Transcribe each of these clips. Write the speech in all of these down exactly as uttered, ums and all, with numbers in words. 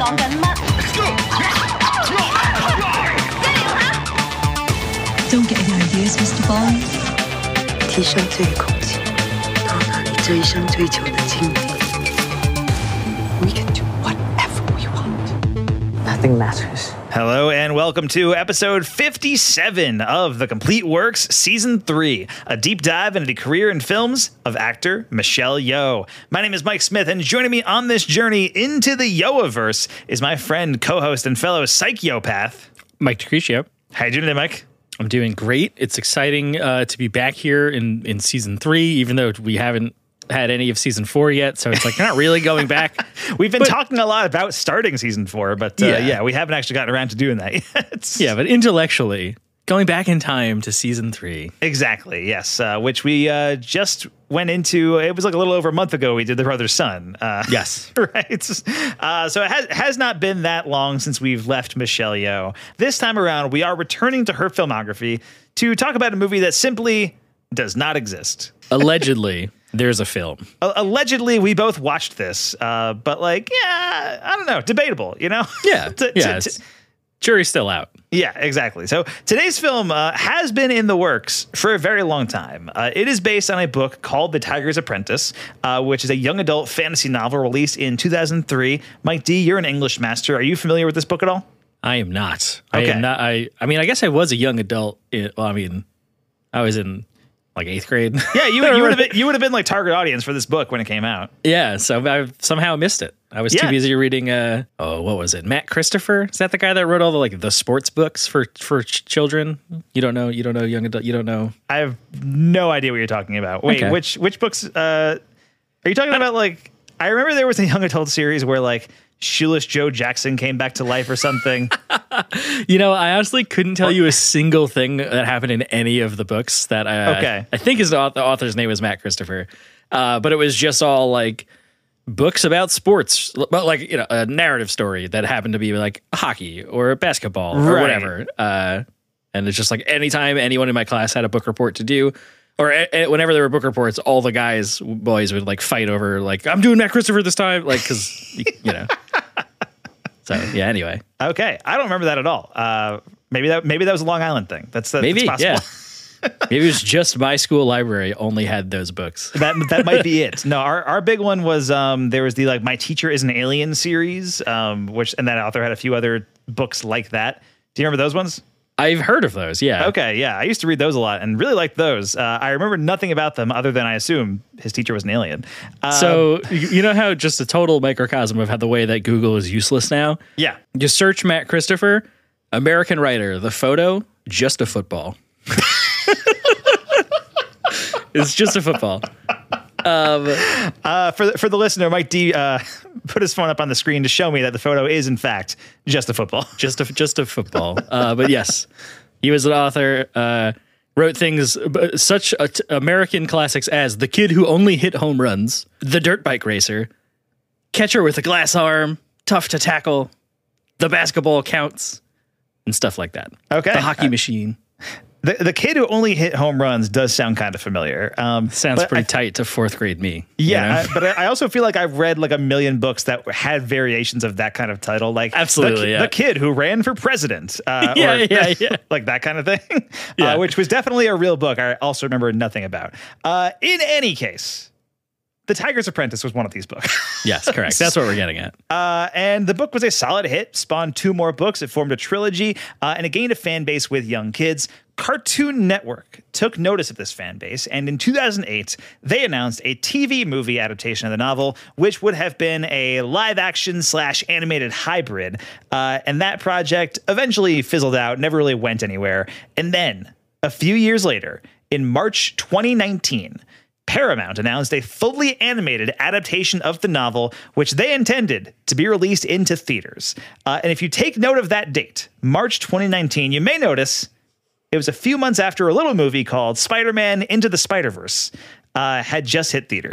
講緊乜？Don't get any ideas, Mister Bond. 提升最空气，到达你这一生追求的境地。We can do whatever we want. Nothing matters. Hello and welcome to episode fifty-seven of The Complete Works Season three, a deep dive into the career and films of actor Michelle Yeoh. My name is Mike Smith, and joining me on this journey into the Yeoh-averse is my friend, co-host, and fellow psychopath, Mike DeCrescio. How you doing today, Mike? I'm doing great. It's exciting uh, to be back here in, in season three, even though we haven't had any of season four yet. So it's like not really going back. We've been but, talking a lot about starting season four, but uh, yeah. yeah, we haven't actually gotten around to doing that yet. Yeah, but intellectually, going back in time to season three. Exactly, yes, uh, which we uh, just went into. It was like a little over a month ago we did The Brother's Son. Uh, yes. Right? Uh, so it has, has not been that long since we've left Michelle Yeoh. This time around, we are returning to her filmography to talk about a movie that simply does not exist. Allegedly, there's a film. Uh, allegedly, we both watched this, uh, but like, yeah, I don't know, debatable, you know? Yeah, t- yeah. T- t- jury's still out. Yeah, exactly. So today's film uh, has been in the works for a very long time. Uh, it is based on a book called The Tiger's Apprentice, uh, which is a young adult fantasy novel released in two thousand three. Mike D, you're an English master. Are you familiar with this book at all? I am not. Okay. I am not. I, I mean, I guess I was a young adult. In, well, I mean, I was in like eighth grade. Yeah, you, you would have been, you would have been like target audience for this book when it came out. Yeah, so I somehow missed it. I was yeah. too busy reading. Uh, oh, what was it? Matt Christopher? Is that the guy that wrote all the like the sports books for for ch- children? You don't know. You don't know young adult. You don't know. I have no idea what you're talking about. Wait, okay. which which books? Uh, are you talking about like? I remember there was a young adult series where like Shoeless Joe Jackson came back to life or something. You know, I honestly couldn't tell you a single thing that happened in any of the books that I, okay. I think his, the author's name was Matt Christopher. Uh, but it was just all like books about sports, but like, you know, a narrative story that happened to be like hockey or basketball or right. whatever. Uh, and it's just like anytime anyone in my class had a book report to do, or a, a, whenever there were book reports, all the guys, boys would like fight over like, I'm doing Matt Christopher this time. Like, cause you know. So yeah. Anyway, okay, I don't remember that at all. Uh, maybe that maybe that was a Long Island thing. That's, that's maybe possible. Yeah. Maybe it was just my school library only had those books. That that might be it. No, our, our big one was um, there was the like My Teacher is an Alien series, um, which and that author had a few other books like that. Do you remember those ones? I've heard of those. Yeah. Okay. Yeah, I used to read those a lot and really liked those. Uh, I remember nothing about them other than I assume his teacher was an alien. Um, so you know how just a total microcosm of how the way that Google is useless now? Yeah. You search Matt Christopher, American writer, the photo, just a football. It's just a football. Um, uh, for the, for the listener, Mike D uh, put his phone up on the screen to show me that the photo is in fact just a football. Just a just a football. Uh, but yes, he was an author. Uh, wrote things such a t- American classics as The Kid Who Only Hit Home Runs, The Dirt Bike Racer, Catcher with a Glass Arm, Tough to Tackle, The Basketball Counts, and stuff like that. Okay, The Hockey uh, Machine. The the kid who only hit home runs does sound kind of familiar. Um, Sounds pretty I, tight to fourth grade me. Yeah, you know? I, but I also feel like I've read like a million books that had variations of that kind of title, like absolutely, the, yeah. the kid who ran for president, uh, yeah, or yeah, yeah, like that kind of thing, yeah. uh, which was definitely a real book. I also remember nothing about. Uh, in any case. The Tiger's Apprentice was one of these books. Yes, correct. That's what we're getting at. Uh, and the book was a solid hit, spawned two more books. It formed a trilogy, uh, and it gained a fan base with young kids. Cartoon Network took notice of this fan base, and in two thousand eight, they announced a T V movie adaptation of the novel, which would have been a live-action slash animated hybrid. Uh, and that project eventually fizzled out, never really went anywhere. And then, a few years later, in March twenty nineteen, Paramount announced a fully animated adaptation of the novel, which they intended to be released into theaters. Uh, and if you take note of that date, March twenty nineteen, you may notice it was a few months after a little movie called Spider-Man Into the Spider-Verse uh, had just hit theaters.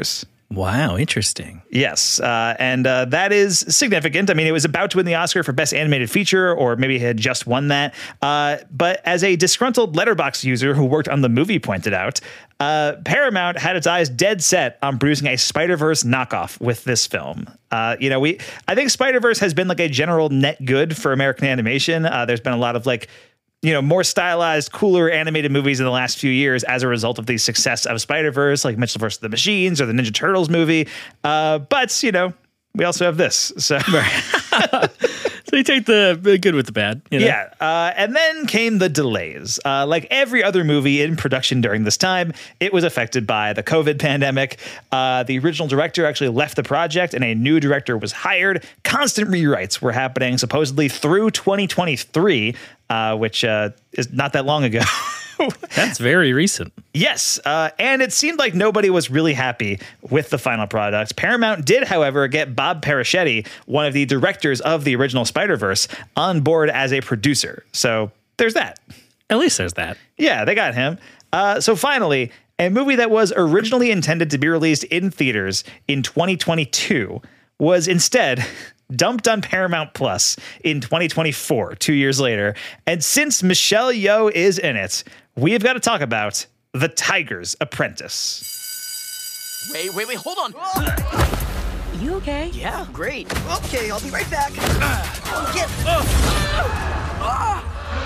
Wow, interesting. Yes, uh, and uh, that is significant. I mean, it was about to win the Oscar for Best Animated Feature, or maybe it had just won that. Uh, but as a disgruntled Letterboxd user who worked on the movie pointed out, uh, Paramount had its eyes dead set on producing a Spider-Verse knockoff with this film. Uh, you know, we I think Spider-Verse has been like a general net good for American animation. Uh, there's been a lot of like, you know, more stylized, cooler animated movies in the last few years as a result of the success of Spider-Verse, like Mitchell versus the Machines or the Ninja Turtles movie. Uh, but, you know, we also have this. So, so you take the good with the bad. You know? Yeah. Uh, and then came the delays. Uh, like every other movie in production during this time, it was affected by the COVID pandemic. Uh, the original director actually left the project and a new director was hired. Constant rewrites were happening supposedly through twenty twenty-three, uh, which uh, is not that long ago. That's very recent. Yes, uh, and it seemed like nobody was really happy with the final product. Paramount did, however, get Bob Paraschetti, one of the directors of the original Spider-Verse, on board as a producer. So there's that. At least there's that. Yeah, they got him. Uh, so finally, a movie that was originally intended to be released in theaters in twenty twenty-two was instead dumped on Paramount Plus in twenty twenty-four, two years later. And since Michelle Yeoh is in it, we have got to talk about The Tiger's Apprentice. Wait, wait, wait, hold on. You okay? Yeah, great. Okay, I'll be right back. Uh, get. Uh.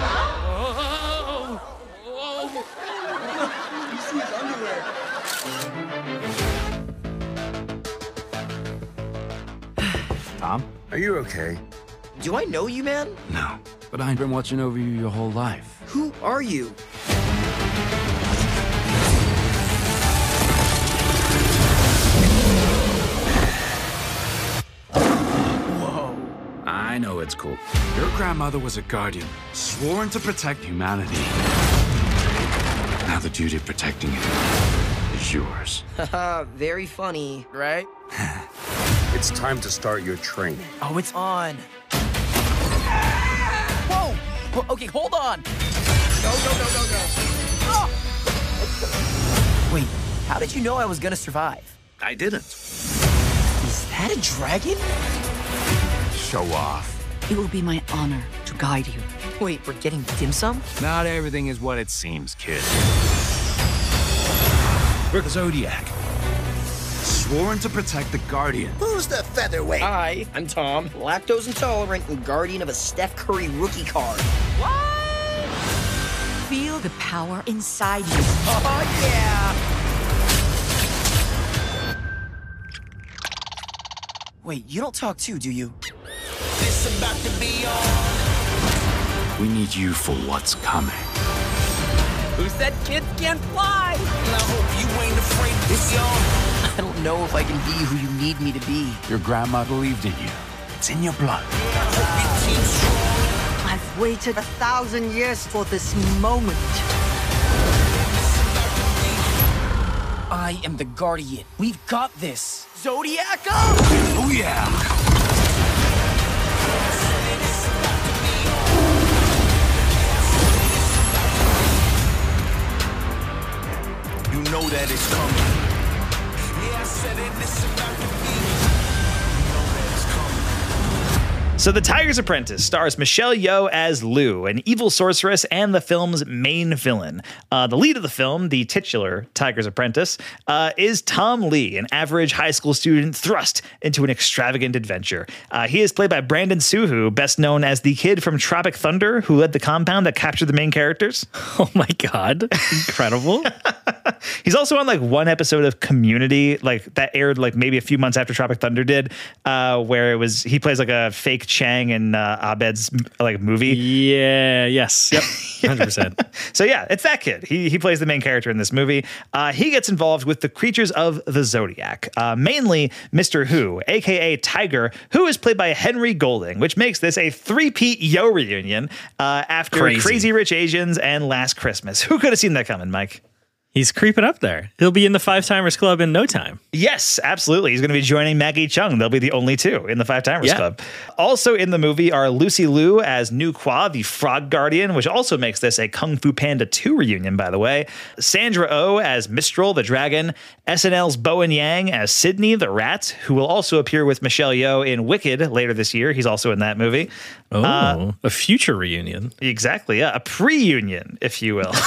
Tom? Are you okay? Do I know you, man? No, but I've been watching over you your whole life. Who are you? I know it's cool. Your grandmother was a guardian, sworn to protect humanity. Now the duty of protecting it is yours. Haha, very funny, right? It's time to start your training. Oh, it's on. Whoa! Whoa, okay, hold on. No, no, no, no, no. Ah! Wait, how did you know I was gonna survive? I didn't. Is that a dragon? Show off. It will be my honor to guide you. Wait, we're getting dim sum? Not everything is what it seems, kid. We're the Zodiac. Sworn to protect the Guardian. Who's the featherweight? Hi, I'm Tom, lactose intolerant and guardian of a Steph Curry rookie card. What? Feel the power inside you. Oh, yeah! Wait, you don't talk too, do you? This about to be on. We need you for what's coming. Who said kids can't fly? And I hope you ain't afraid of this, y'all. I don't know if I can be who you need me to be. Your grandma believed in you. It's in your blood. I've waited a thousand years for this moment. I am the Guardian. We've got this. Zodiac up! Oh, yeah. You know that it's coming. Yeah, I said it, this about to be. You know that it's coming. So The Tiger's Apprentice stars Michelle Yeoh as Lou, an evil sorceress and the film's main villain. Uh, the lead of the film, the titular Tiger's Apprentice, uh, is Tom Lee, an average high school student thrust into an extravagant adventure. Uh, he is played by Brandon Suhu, best known as the kid from Tropic Thunder who led the compound that captured the main characters. Oh my God. Incredible. He's also on like one episode of Community, like that aired like maybe a few months after Tropic Thunder did, uh, where it was he plays like a fake Chang in uh, Abed's like movie. Yeah. Yes. Yep. one hundred percent. So yeah, it's that kid. He he plays the main character in this movie. Uh, he gets involved with the creatures of the Zodiac, uh, mainly Mister Who, aka Tiger, who is played by Henry Golding, which makes this a three-peat Yo reunion uh, after Crazy. Crazy Rich Asians and Last Christmas. Who could have seen that coming, Mike? He's creeping up there. He'll be in the Five Timers Club in no time. Yes, absolutely. He's going to be joining Maggie Chung. They'll be the only two in the Five Timers Yeah. Club. Also in the movie are Lucy Liu as Nu Qua, the Frog Guardian, which also makes this a Kung Fu Panda two reunion, by the way. Sandra Oh as Mistral, the dragon. S N L's Bowen Yang as Sydney, the rat, who will also appear with Michelle Yeoh in Wicked later this year. He's also in that movie. Oh, Uh, a future reunion. exactly, yeah. A pre-union, if you will.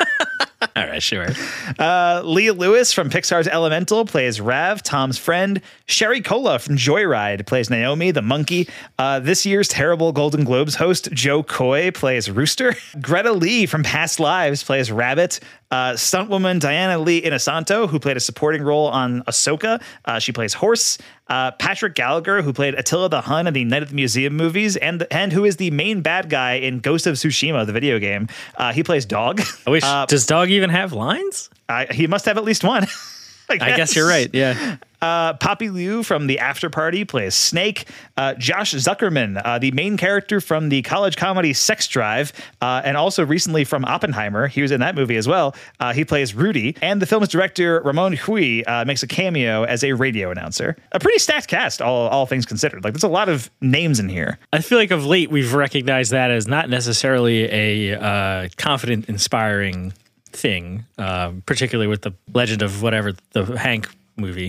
All right, sure. Uh, Leah Lewis from Pixar's Elemental plays Rav, Tom's friend. Sherry Cola from Joyride plays Naomi, the monkey. Uh, this year's terrible Golden Globes host, Joe Coy, plays Rooster. Greta Lee from Past Lives plays Rabbit. Uh, stuntwoman Diana Lee Inosanto, who played a supporting role on Ahsoka. Uh, she plays Horse. Uh, Patrick Gallagher, who played Attila the Hun in the Night at the Museum movies, and and who is the main bad guy in Ghost of Tsushima, the video game. Uh, he plays Dog. I wish, Uh, does Dog even have lines? I, he must have at least one. I guess. I guess you're right. Yeah. Uh, Poppy Liu from The After Party plays Snake. Uh, Josh Zuckerman, uh, the main character from the college comedy Sex Drive, uh, and also recently from Oppenheimer. He was in that movie as well. Uh, he plays Rudy. And the film's director, Ramon Hui, uh, makes a cameo as a radio announcer. A pretty stacked cast, all, all things considered. Like, there's a lot of names in here. I feel like of late we've recognized that as not necessarily a uh, confident, inspiring thing, uh, particularly with the Legend of whatever, the Hank movie.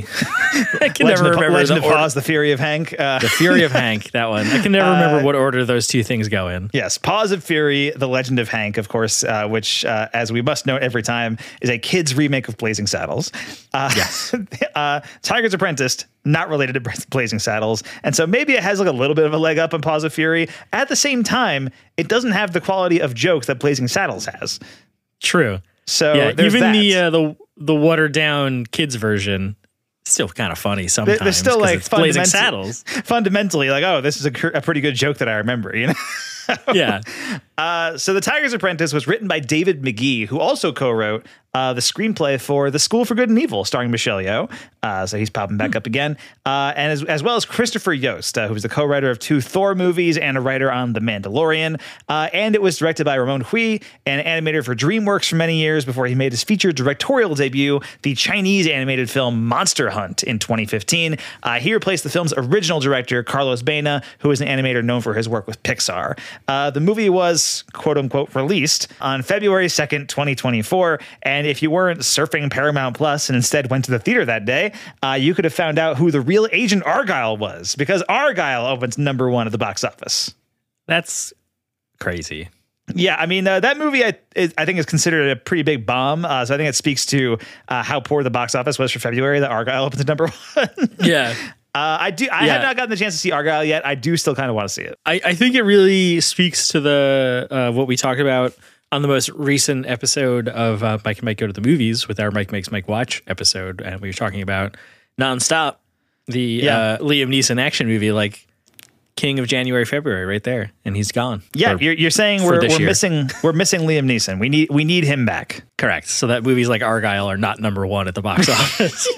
I can Legend never of, remember Legend the, of or- Pause, The Fury of Hank. Uh, the Fury of Hank, that one. I can never remember what order those two things go in. Yes, Paws of Fury, The Legend of Hank, of course, uh, which, uh, as we must note every time, is a kid's remake of Blazing Saddles. Uh, Yes. uh, Tiger's Apprentice, not related to Blazing Saddles, and so maybe it has like a little bit of a leg up on Paws of Fury. At the same time, it doesn't have the quality of joke that Blazing Saddles has. True. So Yeah, there's even that. the uh, the the watered down kids version still kind of funny sometimes. They're still 'cause like it's Blazing fundament- Saddles. fundamentally like, oh, this is a, cr- a pretty good joke that I remember, you know. Yeah. Uh, so The Tiger's Apprentice was written by David McGee, who also co-wrote uh, the screenplay for The School for Good and Evil, starring Michelle Yeoh. Uh, so he's popping back up again. Uh, and as, as well as Christopher Yost, uh, who was the co-writer of two Thor movies and a writer on The Mandalorian. Uh, and it was directed by Ramon Hui, an animator for DreamWorks for many years before he made his feature directorial debut, the Chinese animated film Monster Hunt in twenty fifteen. Uh, he replaced the film's original director, Carlos Baena, who is an animator known for his work with Pixar. Uh, the movie was, quote unquote, released on February second, twenty twenty-four. And if you weren't surfing Paramount Plus and instead went to the theater that day, uh, you could have found out who the real Agent Argyle was, because Argyle opens number one at the box office. That's crazy. Yeah, I mean, uh, that movie, I, is, I think, is considered a pretty big bomb. Uh, so I think it speaks to uh, how poor the box office was for February, that Argyle opens at number one. Yeah. Uh, I do. I Yeah. have not gotten the chance to see Argyle yet. I do still kind of want to see it. I, I think it really speaks to the uh, what we talked about on the most recent episode of uh, Mike and Mike Go to the Movies with our Mike Makes Mike Watch episode. And we were talking about Nonstop, the Yeah. uh, Liam Neeson action movie, like King of January, February, right there. And he's gone. Yeah, For- you're, you're saying for we're, this we're year. missing we're missing Liam Neeson. We need we need him back. Correct. So that movies like Argyle are not number one at the box office.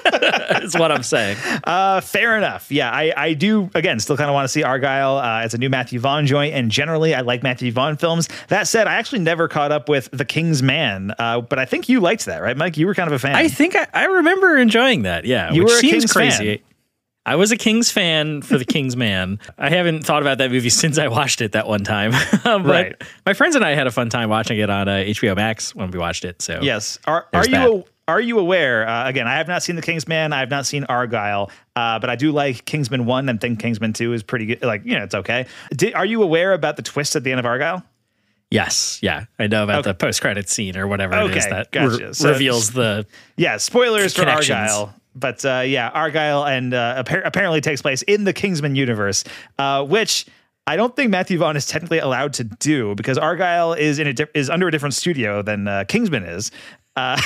Is what I'm saying. Uh, fair enough. Yeah, I, I do, again, still kind of want to see Argyle. Uh, it's a new Matthew Vaughn joint, and generally I like Matthew Vaughn films. That said, I actually never caught up with The King's Man, uh, but I think you liked that, right, Mike? You were kind of a fan. I think I, I remember enjoying that. Yeah, You which were a seems King's crazy. fan. I was a King's fan for The King's Man. I haven't thought about that movie since I watched it that one time. but Right. my friends and I had a fun time watching it on uh, H B O Max when we watched it. So Yes. Are, are There's you that. a, are you aware? Uh, again, I have not seen The King's Man. I have not seen Argyle, uh, but I do like Kingsman One and think Kingsman Two is pretty good. Like, you know, it's okay. Did, are you aware about the twist at the end of Argyle? Yes, yeah, I know about Okay. the post-credit scene or whatever it is Okay, that gotcha. re- So- reveals the. Yeah, spoilers for Connections. Argyle. But uh, yeah, Argyle and uh, appar- apparently takes place in the Kingsman universe, uh, which I don't think Matthew Vaughn is technically allowed to do because Argyle is in a di- is under a different studio than uh, Kingsman is. Uh,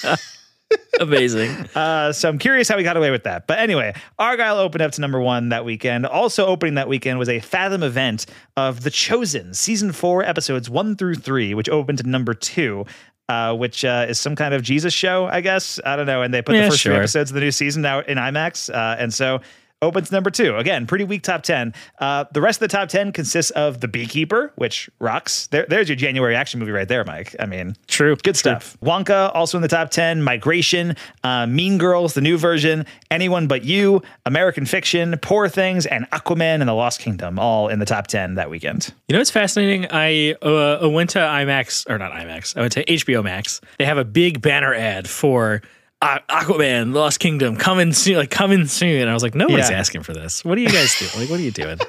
Amazing. Uh, so I'm curious how he got away with that. But anyway, Argyle opened up to number one that weekend. Also opening that weekend was a Fathom event of The Chosen, season four, episodes one through three, which opened to number two. Uh, which uh, is some kind of Jesus show, I guess. I don't know. And they put Yeah, the first sure. three episodes of the new season out in IMAX. Uh, and so opens number two. Again, pretty weak top ten. Uh, the rest of the top ten consists of The Beekeeper, which rocks. There, there's your January action movie right there, Mike. I mean, true. Good stuff. True. Wonka, also in the top ten. Migration, uh, Mean Girls, the new version, Anyone But You, American Fiction, Poor Things, and Aquaman and the Lost Kingdom, all in the top ten that weekend. You know what's fascinating? I uh, went to IMAX, or not IMAX, I went to H B O Max. They have a big banner ad for Uh, Aquaman, Lost Kingdom, coming soon, like coming soon. And I was like, nobody's yeah. asking for this. What are you guys doing? Like, what are you doing?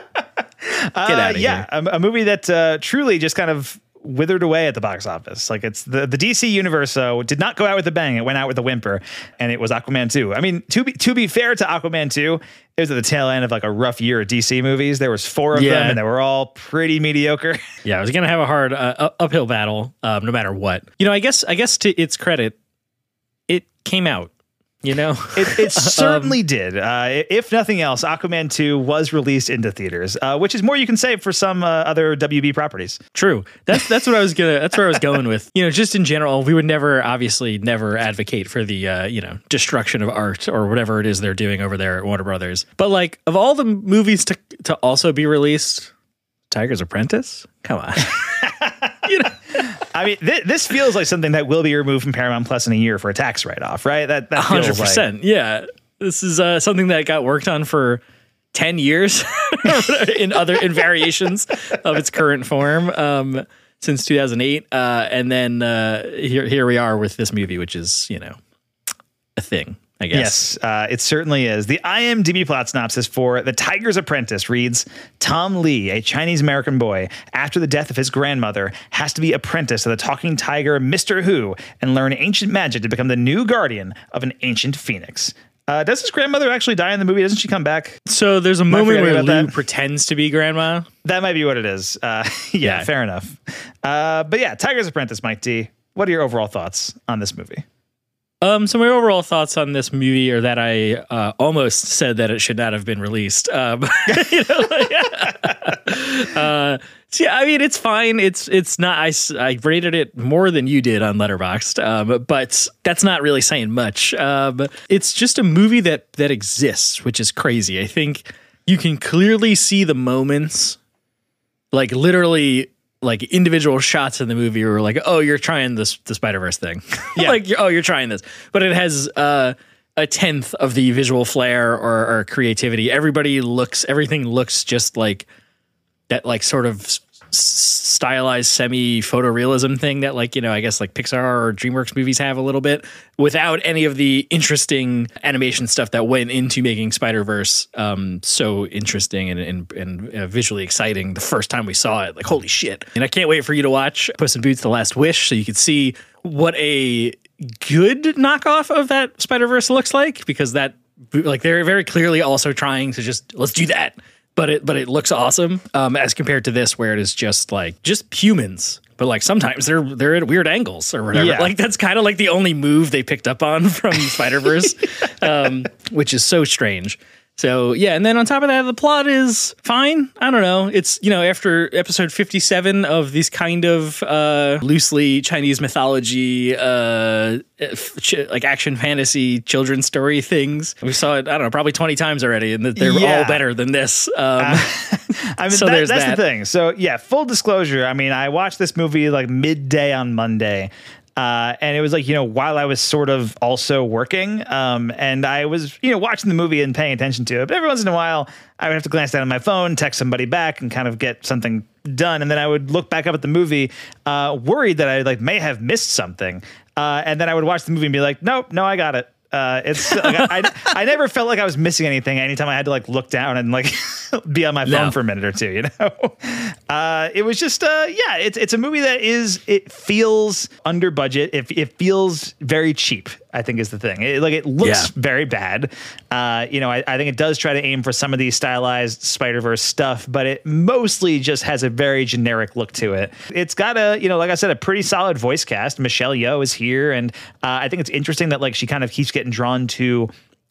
Get out of uh, yeah, here. A, a movie that uh, truly just kind of withered away at the box office. Like it's the, the D C universe uh, did not go out with a bang. It went out with a whimper, and it was Aquaman two. I mean, to be to be fair to Aquaman two, it was at the tail end of like a rough year of D C movies. There was four of yeah. them, and they were all pretty mediocre. Yeah, I was gonna have a hard uh, uphill battle, um, no matter what. You know, I guess I guess to its credit, it came out. You know, it, it certainly um, did. Uh, if nothing else, Aquaman two was released into theaters, uh, which is more you can say for some uh, other W B properties. True. That's that's what I was gonna. That's where I was going with. You know, just in general, we would never, obviously, never advocate for the uh, you know destruction of art or whatever it is they're doing over there at Warner Brothers. But like, of all the movies to to also be released, Tiger's Apprentice. Come on. You know. I mean, th- this feels like something that will be removed from Paramount Plus in a year for a tax write-off, right? That that feels one hundred percent. Like... Yeah. This is uh, something that got worked on for ten years in other in variations of its current form um, since two thousand eight. Uh, and then uh, here here we are with this movie, which is, you know, a thing. I guess. Yes, uh, it certainly is. The I M D B plot synopsis for The Tiger's Apprentice reads, Tom Lee, a Chinese-American boy, after the death of his grandmother, has to be apprenticed to the talking tiger Mister Hu and learn ancient magic to become the new guardian of an ancient phoenix. Uh, does his grandmother actually die in the movie? Doesn't she come back? So there's a Am moment where Lou that? pretends to be grandma. That might be what it is. Uh, yeah, yeah, fair enough. Uh, but yeah, Tiger's Apprentice, Mike D. What are your overall thoughts on this movie? Um, so my overall thoughts on this movie are that I uh, almost said that it should not have been released. Um, you know, like, uh, so yeah, I mean, it's fine. It's it's not. I, I rated it more than you did on Letterboxd, um, but that's not really saying much. Um, it's just a movie that that exists, which is crazy. I think you can clearly see the moments, like literally. Like individual shots in the movie were like, oh, you're trying this the Spider-Verse thing. Yeah. Like, oh, you're trying this. But it has uh, a tenth of the visual flair or, or creativity. Everybody looks, everything looks just like that, like sort of s- stylized semi-photorealism thing that, like, you know, I guess like Pixar or DreamWorks movies have a little bit, without any of the interesting animation stuff that went into making Spider-Verse um, so interesting and, and, and uh, visually exciting the first time we saw it. Like, holy shit. And I can't wait for you to watch Puss in Boots: The Last Wish so you can see what a good knockoff of that Spider-Verse looks like, because that, like, they're very clearly also trying to just, let's do that. But it but it looks awesome um, as compared to this, where it is just like just humans. But like sometimes they're they're at weird angles or whatever. Yeah. Like that's kind of like the only move they picked up on from Spider-Verse, um, which is so strange. So yeah, and then on top of that, the plot is fine. I don't know. It's, you know, after episode fifty-seven of these kind of uh, loosely Chinese mythology, uh, ch- like action fantasy children's story things, we saw it, I don't know, probably twenty times already, and they're yeah. all better than this. Um, uh, I mean, so that, there's that's that. the thing. So yeah, full disclosure. I mean, I watched this movie like midday on Monday. Uh, and it was like, you know, while I was sort of also working, um, and I was, you know, watching the movie and paying attention to it. But every once in a while, I would have to glance down at my phone, text somebody back, and kind of get something done. And then I would look back up at the movie, uh, worried that I like may have missed something. Uh, and then I would watch the movie and be like, nope, no, I got it. Uh, it's like, I, I I never felt like I was missing anything anytime I had to like look down and like be on my phone no. for a minute or two, you know. Uh, it was just uh, yeah, it's it's a movie that is it feels under budget. It it feels very cheap, I think is the thing. It, like it looks yeah. very bad. Uh, you know, I, I think it does try to aim for some of the stylized Spider-Verse stuff, but it mostly just has a very generic look to it. It's got a, you know, like I said, a pretty solid voice cast. Michelle Yeoh is here, and uh, I think it's interesting that like she kind of keeps getting drawn to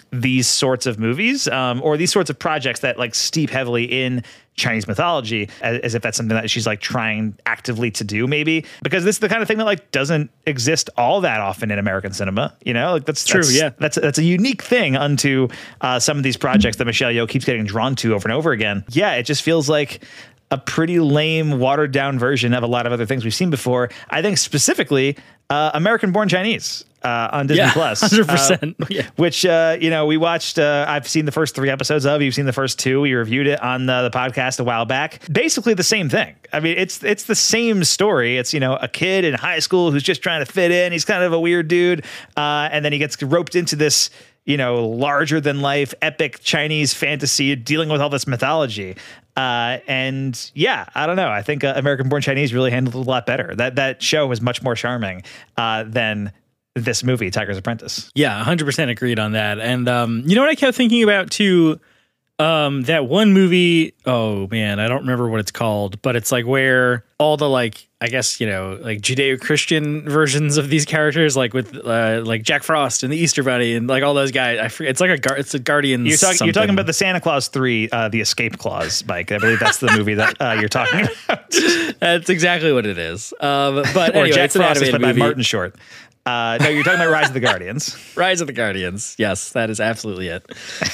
these sorts of movies um, or these sorts of projects that like steep heavily in Chinese mythology, as, as if that's something that she's like trying actively to do, maybe, because this is the kind of thing that like doesn't exist all that often in American cinema. You know, like that's True, that's, yeah. that's that's a unique thing unto uh, some of these projects that Michelle Yeoh keeps getting drawn to over and over again. Yeah, it just feels like a pretty lame, watered down version of a lot of other things we've seen before. I think specifically uh, American Born Chinese uh, on Disney Yeah, Plus, one hundred percent. uh, Yeah. which uh, you know we watched. Uh, I've seen the first three episodes of. You've seen the first two. We reviewed it on the, the podcast a while back. Basically the same thing. I mean, it's it's the same story. It's, you know, a kid in high school who's just trying to fit in. He's kind of a weird dude, uh, and then he gets roped into this, you know, larger than life, epic Chinese fantasy dealing with all this mythology. Uh, and yeah, I don't know. I think uh, American Born Chinese really handled it a lot better. That that show was much more charming uh, than this movie, Tiger's Apprentice. Yeah, one hundred percent agreed on that. And um, you know what I kept thinking about too? Um, that one movie, oh man, I don't remember what it's called, but it's like where all the like, I guess, you know, like Judeo-Christian versions of these characters, like with uh, like Jack Frost and the Easter Bunny and like all those guys. I forget. It's like a gar- it's a Guardians. You're talking. You're talking something. about the Santa Claus three, uh, the Escape Clause, Mike. I believe that's the movie that uh, you're talking about. That's exactly what it is. Um, but or anyway, Jack it's an Frost is animated played by movie. Martin Short. Uh, no, you're talking about Rise of the Guardians. Rise of the Guardians. Yes, that is absolutely it.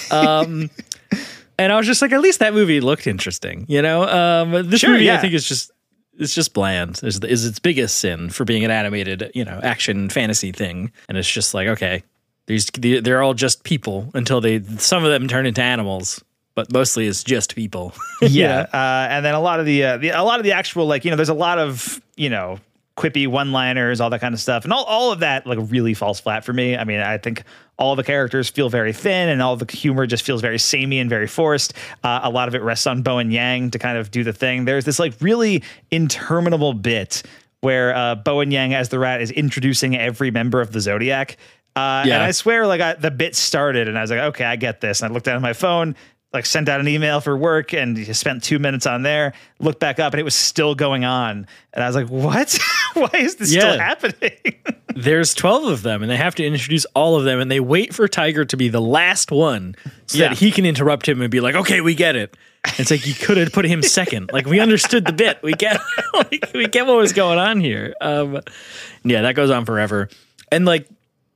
Um, and I was just like, at least that movie looked interesting, you know? Um, this Sure, movie, yeah. I think, is just it's just bland. Is, is its biggest sin for being an animated, you know, action fantasy thing. And it's just like, okay, these they're all just people until they some of them turn into animals. But mostly it's just people. Yeah, uh, and then a lot of the, uh, the a lot of the actual, like, you know, there's a lot of, you know, quippy one-liners, all that kind of stuff, and all, all of that like really falls flat for me. I mean, I think all the characters feel very thin, and all the humor just feels very samey and very forced. Uh, a lot of it rests on Bowen Yang to kind of do the thing. There's this like really interminable bit where uh, Bowen Yang as the rat is introducing every member of the Zodiac. Uh, Yeah. And I swear, like I, the bit started, and I was like, okay, I get this. And I looked down at my phone, like sent out an email for work, and spent two minutes on there, looked back up, and it was still going on. And I was like, what? Why is this Yeah. still happening? There's twelve of them, and they have to introduce all of them, and they wait for Tiger to be the last one so Yeah. that he can interrupt him and be like, okay, we get it. And it's like, you could have put him second. Like, we understood the bit. We get like, we get what was going on here. Um, yeah, that goes on forever. And like,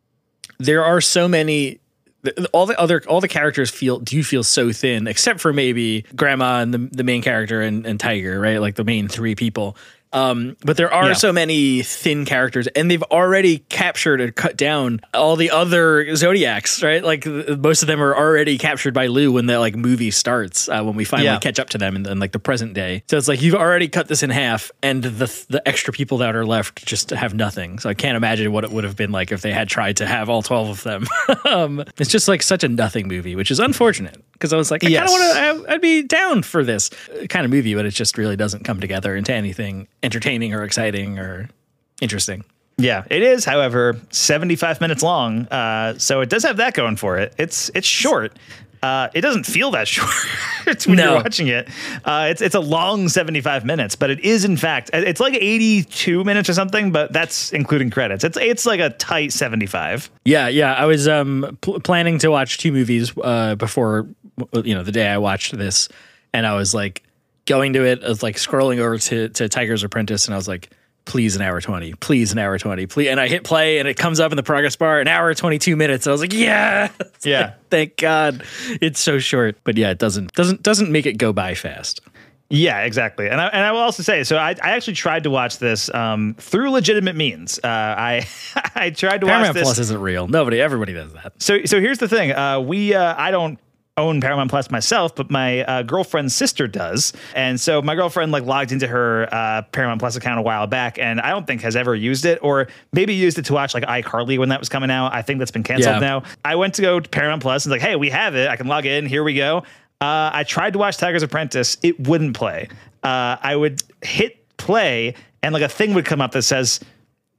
there are so many... All the other, all the characters feel do feel so thin, except for maybe Grandma and the, the main character and, and Tiger, right? Like the main three people. Um, but there are Yeah. so many thin characters, and they've already captured and cut down all the other Zodiacs, right? Like th- most of them are already captured by Liu when the like movie starts, uh, when we finally Yeah. catch up to them in, in like the present day. So it's like you've already cut this in half, and the the extra people that are left just have nothing. So I can't imagine what it would have been like if they had tried to have all twelve of them. um, it's just like such a nothing movie, which is unfortunate because I was like, I Yes. kind of want to. I'd be down for this kind of movie, but it just really doesn't come together into anything entertaining or exciting or interesting. Yeah, it is, however, seventy-five minutes long. Uh, so it does have that going for it. It's it's short. Uh, it doesn't feel that short when No. you're watching it. Uh, it's it's a long seventy-five minutes, but it is in fact it's like eighty-two minutes or something. But that's including credits. It's it's like a tight seventy-five. Yeah, yeah. I was um, pl- planning to watch two movies uh, before, you know, the day I watched this, and I was like going to it, I was like scrolling over to to Tiger's Apprentice, and I was like, please an hour twenty, please an hour twenty, please. And I hit play, and it comes up in the progress bar, an hour twenty-two minutes. I was like, yeah, Yeah. thank God, it's so short. But yeah, it doesn't doesn't doesn't make it go by fast. Yeah, exactly. And I, and I will also say, so I, I actually tried to watch this um, through legitimate means. Uh, I I tried to watch Paramount this. Plus isn't real. Nobody, everybody does that. So so here's the thing. Uh, we uh, I don't own Paramount Plus myself, but my uh, girlfriend's sister does. And so my girlfriend like logged into her uh, Paramount Plus account a while back, and I don't think has ever used it, or maybe used it to watch like iCarly when that was coming out. I think that's been canceled Yeah. now. I went to go to Paramount Plus and was like, hey, we have it. I can log in. Here we go. Uh, I tried to watch Tiger's Apprentice. It wouldn't play. Uh, I would hit play, and like a thing would come up that says,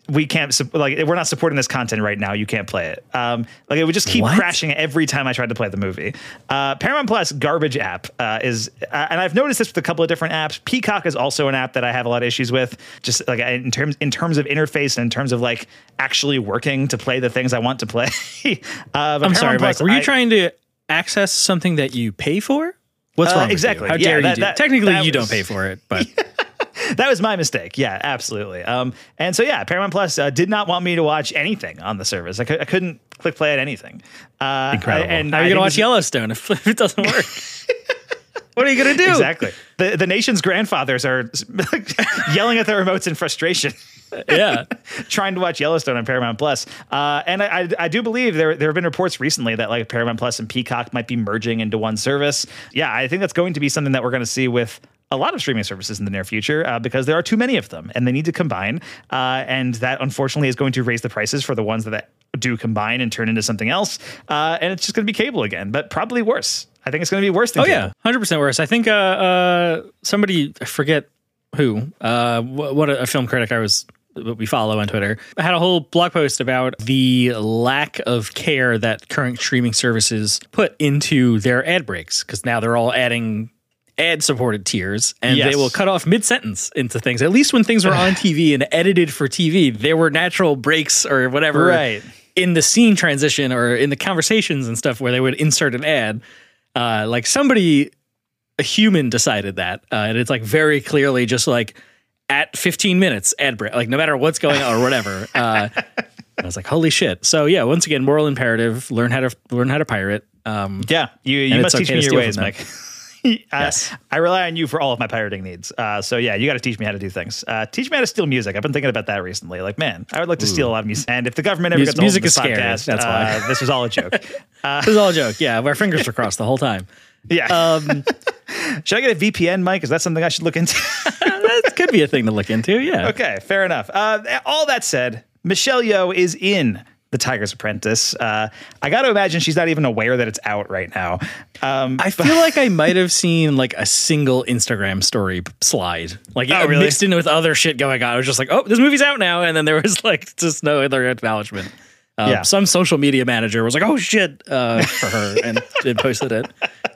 we can't sup- like we're not supporting this content right now. You can't play it. Um, like it would just keep What? crashing every time I tried to play the movie. Uh, Paramount Plus garbage app uh, is, uh, and I've noticed this with a couple of different apps. Peacock is also an app that I have a lot of issues with, just like in terms in terms of interface and in terms of like actually working to play the things I want to play. uh, but I'm sorry, Paramount Mike. Plus, Were you I- trying to access something that you pay for? What's Uh, wrong with exactly. you? How Yeah, dare that- you do that- Technically, that you don't was- pay for it, but That was my mistake. Yeah, absolutely. Um, and so yeah, Paramount Plus uh, did not want me to watch anything on the service. I, cou- I couldn't click play at anything. Uh, incredible. I- and How are I you think going to watch this- Yellowstone if, if it doesn't work? What are you going to do? Exactly. The the nation's grandfathers are yelling at their remotes in frustration, Yeah. trying to watch Yellowstone on Paramount Plus. Uh, and I, I I do believe there there have been reports recently that like Paramount Plus and Peacock might be merging into one service. Yeah, I think that's going to be something that we're going to see with a lot of streaming services in the near future uh, because there are too many of them and they need to combine. Uh, and that unfortunately is going to raise the prices for the ones that, that do combine and turn into something else. Uh, and it's just going to be cable again, but probably worse. I think it's going to be worse than Oh, cable. yeah. one hundred percent worse. I think uh, uh, somebody, I forget who, uh, wh- what a, a film critic I was, what we follow on Twitter, had a whole blog post about the lack of care that current streaming services put into their ad breaks because now they're all adding ad supported tiers and Yes. they will cut off mid sentence into things. At least when things were on T V and edited for T V, there were natural breaks or whatever Right. in the scene transition or in the conversations and stuff where they would insert an ad. Uh, like somebody, a human decided that. Uh, and it's like very clearly just like at fifteen minutes ad break, like no matter what's going on or whatever. Uh, I was like, holy shit. So yeah, once again, moral imperative, learn how to learn how to pirate. Um, Yeah, you, you And must it's teach okay me to your steal ways, from them. Mike. Yes. uh, I rely on you for all of my pirating needs. Uh, so yeah, you got to teach me how to do things. Uh, teach me how to steal music. I've been thinking about that recently. Like, man, I would like to steal a lot of music. And if the government ever Mus- gets a hold music of this is scary, podcast, that's why. uh, this was all a joke. Uh, This is all a joke. Yeah, our fingers were crossed the whole time. yeah. Um, Should I get a V P N, Mike? Is that something I should look into? that could be a thing to look into. Yeah. Okay, fair enough. Uh, all that said, Michelle Yeoh is in The Tiger's Apprentice. Uh, I got to imagine she's not even aware that it's out right now. Um, I feel like I might have seen like a single Instagram story slide, like Oh, it really? mixed in with other shit going on. I was just like, oh, this movie's out now. And then there was like just no other acknowledgement. Um, Yeah. Some social media manager was like, oh shit, uh, for her and, and posted it.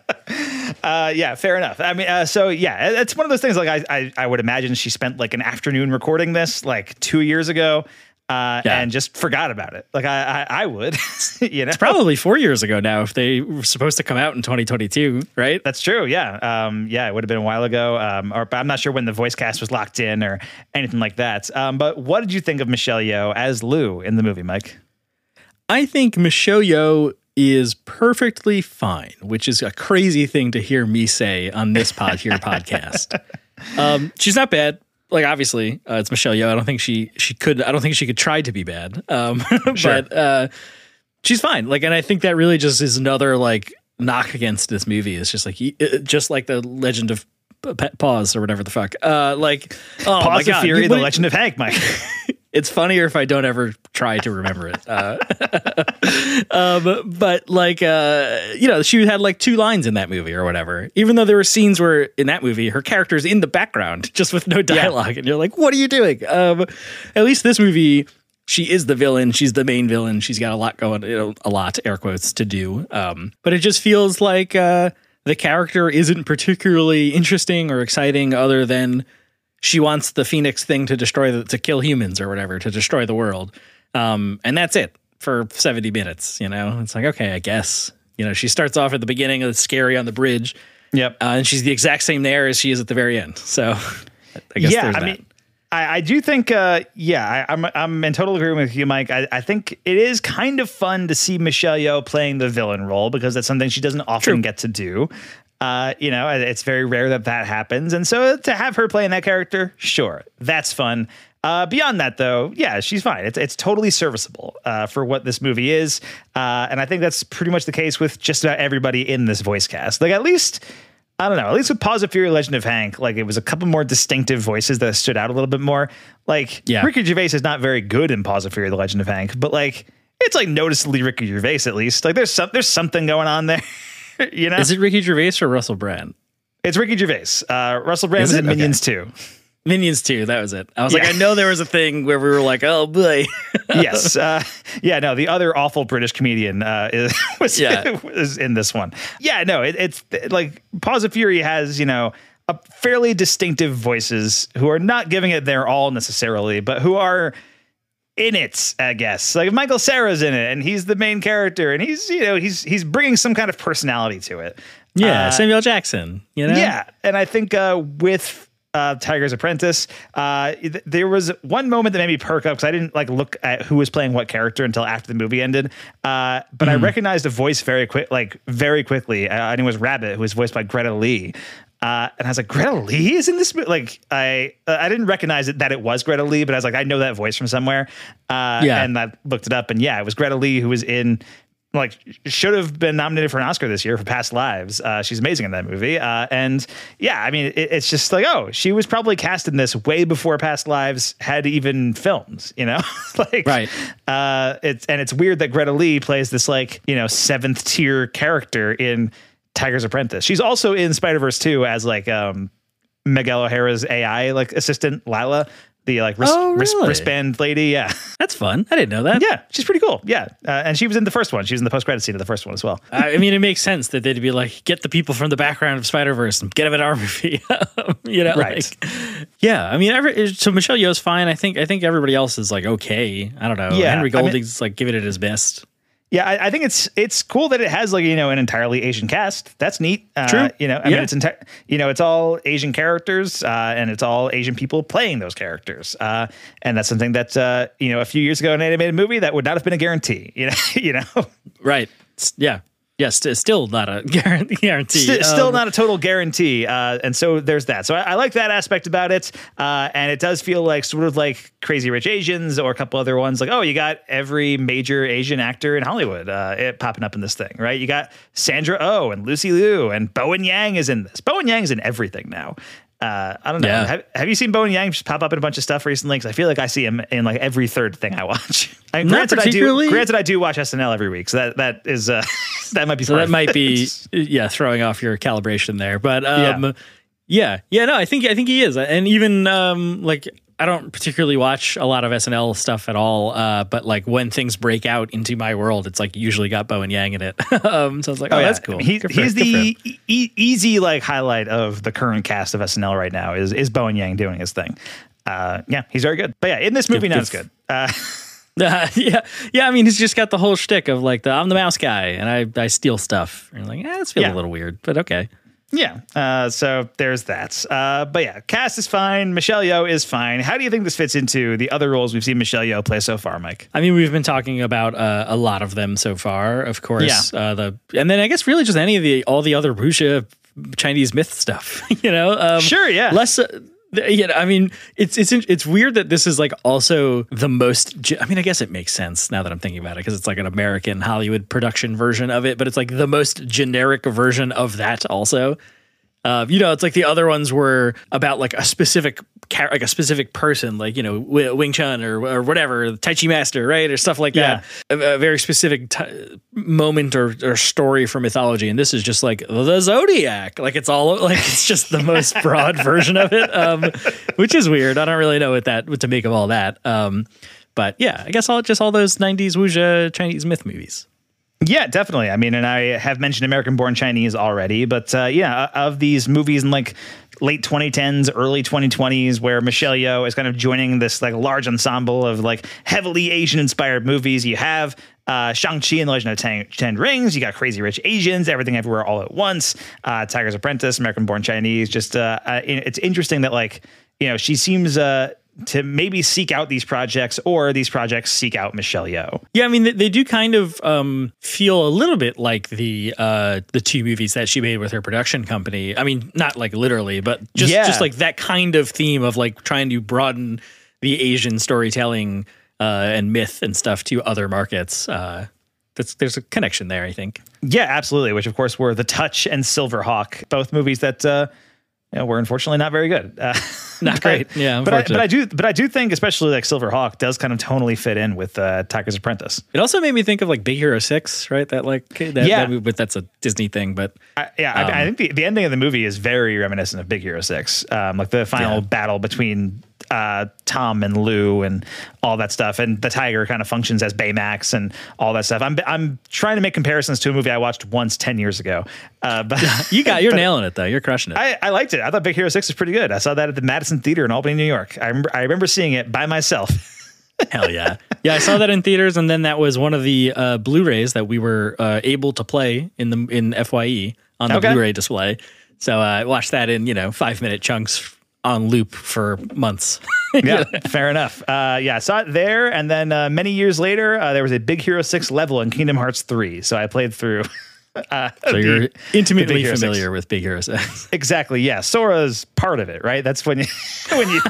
Uh, yeah, fair enough. I mean, uh, so yeah, it- it's one of those things. Like I, I, I would imagine she spent like an afternoon recording this like two years ago, uh, Yeah. and just forgot about it. Like I, I, I would, you know, Probably four years ago now if they were supposed to come out in twenty twenty-two, right? that's true. Yeah, um, yeah, it would have been a while ago. Um, or but I'm not sure when the voice cast was locked in or anything like that. Um, but what did you think of Michelle Yeoh as Lou in the movie, Mike? I think Michelle Yeoh is perfectly fine, which is a crazy thing to hear me say on this pod here podcast. Um, she's not bad. Like obviously, uh, it's Michelle Yeoh. I don't think she she could. I don't think she could try to be bad. Um, Sure. But uh, she's fine. Like, and I think that really just is another like knock against this movie. It's just like uh, just like the Legend of P- P- Pause or whatever the fuck. Uh, like oh my Pause of god, Fury, You- The what- Legend of Hank, Mike. It's funnier if I don't ever try to remember it. Uh, um, but like, uh, you know, she had like two lines in that movie or whatever, even though there were scenes where in that movie, her character's in the background just with no dialogue. And you're like, what are you doing? Um, at least this movie, she is the villain. She's the main villain. She's got a lot going, you know, a lot, air quotes, to do. Um, but it just feels like uh, the character isn't particularly interesting or exciting other than she wants the Phoenix thing to destroy the, to kill humans or whatever, to destroy the world. Um, and that's it for seventy minutes. You know, it's like, okay, I guess, you know, she starts off at the beginning, it's scary on the bridge. Yep. Uh, and she's the exact same there as she is at the very end. So I guess yeah, there's I that. mean, I, I do think, uh, yeah, I, I'm I'm in total agreement with you, Mike. I, I think it is kind of fun to see Michelle Yeoh playing the villain role because that's something she doesn't often True. get to do. Uh, you know, it's very rare that that happens, and so to have her playing that character, sure, that's fun. Uh, beyond that, though, yeah, she's fine. It's it's totally serviceable uh, for what this movie is, uh, and I think that's pretty much the case with just about everybody in this voice cast. Like at least. I don't know, at least with Paws of Fury, Legend of Hank, like it was a couple more distinctive voices that stood out a little bit more. Like Yeah. Ricky Gervais is not very good in Paws of Fury, The Legend of Hank, but like it's like noticeably Ricky Gervais at least. Like there's some there's something going on there. You know, Is it Ricky Gervais or Russell Brand? it's Ricky Gervais. Uh, Russell Brand Is was it? in Minions too. Minions two, that was it. I was Yeah. like, I know there was a thing where we were like, oh boy. Yes. Uh, yeah, no, the other awful British comedian uh, is, was, Yeah. was in this one. Yeah, no, it, it's like Paws of Fury has, you know, a fairly distinctive voices who are not giving it their all necessarily, but who are in it, I guess. Like Michael Cera's in it and he's the main character and he's, you know, he's he's bringing some kind of personality to it. Yeah, Uh, Samuel Jackson, you know? Yeah, and I think uh, with uh, Tiger's Apprentice, uh, th- there was one moment that made me perk up because I didn't like look at who was playing what character until after the movie ended. Uh, but I recognized a voice very quick, like very quickly. Uh, and it was Rabbit, who was voiced by Greta Lee. Uh, and I was like, Greta Lee is in this movie. Like, I uh, I didn't recognize it that it was Greta Lee, but I was like, I know that voice from somewhere. Uh, Yeah. And I looked it up, and yeah, it was Greta Lee who was in. Like, should have been nominated for an Oscar this year for Past Lives. Uh, she's amazing in that movie. Uh, and yeah, I mean, it, it's just like, oh, she was probably cast in this way before Past Lives had even filmed, you know? like, Right. Uh, it's, and it's weird that Greta Lee plays this, like, you know, seventh tier character in Tiger's Apprentice. She's also in Spider-Verse two as, like, um, Miguel O'Hara's A I, like, assistant, Lila. The like wrist, Oh, wrist, really? wristband lady, yeah, That's fun. I didn't know that. yeah, she's pretty cool, yeah, uh, and she was in the first one. She was in the post credit scene of the first one as well. I mean, it makes sense that they'd be like, get the people from the background of Spider-Verse and get them in our movie. you know, Right. like, yeah. I mean, every, so Michelle Yeoh's fine. I think, I think everybody else is like, okay. I don't know. Yeah, Henry I mean- Golding's like giving it his best. Yeah, I, I think it's it's cool that it has like you know an entirely Asian cast. That's neat. Uh, True. You know, I Yeah. mean, it's enti- you know it's all Asian characters uh, and it's all Asian people playing those characters. Uh, and that's something that uh, you know a few years ago in an animated movie that would not have been a guarantee. You know, you know, Right. S- Yeah. Yes. St- still not a guarantee. guarantee. St- still Um, not a total guarantee. Uh, and so there's that. So I, I like that aspect about it. Uh, and it does feel like sort of like Crazy Rich Asians or a couple other ones. Like, oh, you got every major Asian actor in Hollywood uh, it popping up in this thing, right? You got Sandra Oh and Lucy Liu and Bowen Yang is in this. Bowen Yang's in everything now. Uh, I don't know. Yeah. Have, have you seen Bowen Yang just pop up in a bunch of stuff recently? Because I feel like I see him in like every third thing I watch. I, Not granted, I do. particularly. Granted, I do watch S N L every week, so that that is uh, that might be. So part that of might it. be, yeah, throwing off your calibration there. But um, yeah. yeah, yeah, no, I think I think he is, and even um, like I don't particularly watch a lot of S N L stuff at all. Uh, but like when things break out into my world, it's like usually got Bowen Yang in it. um, so I was like, oh, yeah. that's cool. He, Good for- he's good for him. the e- e- easy like highlight of the current cast of S N L right now is is Bowen Yang doing his thing. Uh, yeah, he's very good. But yeah, in this movie, Good- not good as good. Uh, Uh, yeah, yeah. I mean, he's just got the whole shtick of like the I'm the mouse guy and I I steal stuff. And you're like, eh, this feels Yeah. a little weird, but okay. yeah, uh, so there's that. Uh, but yeah, cast is fine. Michelle Yeoh is fine. How do you think this fits into the other roles we've seen Michelle Yeoh play so far, Mike? I mean, we've been talking about uh, a lot of them so far, of course. Uh, the and then I guess really just any of the all the other wuxia Chinese myth stuff. you know, um, Sure, yeah. Less. Uh, Yeah, I mean, it's it's it's weird that this is like also the most. ge- I mean, I guess it makes sense now that I'm thinking about it because it's like an American Hollywood production version of it, but it's like the most generic version of that also. Uh, you know, it's like the other ones were about like a specific char- like a specific person, like, you know, w- Wing Chun or or whatever, Tai Chi Master, right? Or stuff like that. A, a very specific t- moment or, or story from mythology. And this is just like the Zodiac. Like it's all like it's just the most broad version of it, um, which is weird. I don't really know what that what to make of all that. Um, but yeah, I guess all just all those nineties wuxia Chinese myth movies. Yeah, definitely. I mean, and I have mentioned American Born Chinese already, but uh, yeah, of these movies in like late twenty tens, early twenty twenties, where Michelle Yeoh is kind of joining this like large ensemble of like heavily Asian inspired movies. You have uh, Shang-Chi and the Legend of Ten, Ten Rings. You got Crazy Rich Asians, Everything Everywhere All at Once, uh, Tiger's Apprentice, American Born Chinese. Just uh, uh, it's interesting that like, you know, she seems uh, to maybe seek out these projects or these projects seek out Michelle Yeoh. Yeah, I mean, they, they do kind of um, feel a little bit like the uh, the two movies that she made with her production company. I mean, not like literally, but just Yeah. just like that kind of theme of like trying to broaden the Asian storytelling uh, and myth and stuff to other markets. Uh, that's there's a connection there, I think. Yeah, absolutely. Which, of course, were The Touch and Silverhawk, both movies that uh, you know, were unfortunately not very good. Uh, Not great. Yeah, but I, unfortunate. but I do, but I do think, especially like Silverhawk, does kind of tonally fit in with uh, Tiger's Apprentice. It also made me think of like Big Hero Six, right? That like that, Yeah. that, but that's a Disney thing. But I, yeah, Um, I, I think the, the ending of the movie is very reminiscent of Big Hero Six, um, like the final Yeah. battle between uh, Tom and Lou and all that stuff, and the tiger kind of functions as Baymax and all that stuff. I'm I'm trying to make comparisons to a movie I watched once ten years ago, uh, but you got you're but nailing it though. You're crushing it. I, I liked it. I thought Big Hero Six was pretty good. I saw that at the Madison Theater in Albany, New York. I remember I remember seeing it by myself. Hell yeah. Yeah, I saw that in theaters, and then that was one of the uh, Blu-rays that we were uh, able to play in the in F Y E on the Okay. Blu-ray display. So uh, I watched that in, you know, five minute chunks on loop for months. Yeah, fair enough. Uh, yeah, I saw it there, and then uh, many years later, uh, there was a Big Hero Six level in Kingdom Hearts Three. So I played through. Uh, So the- you're the intimately Big Hero familiar Six. with Big Hero Six. Exactly. Yeah, Sora's part of it, right? That's when you when you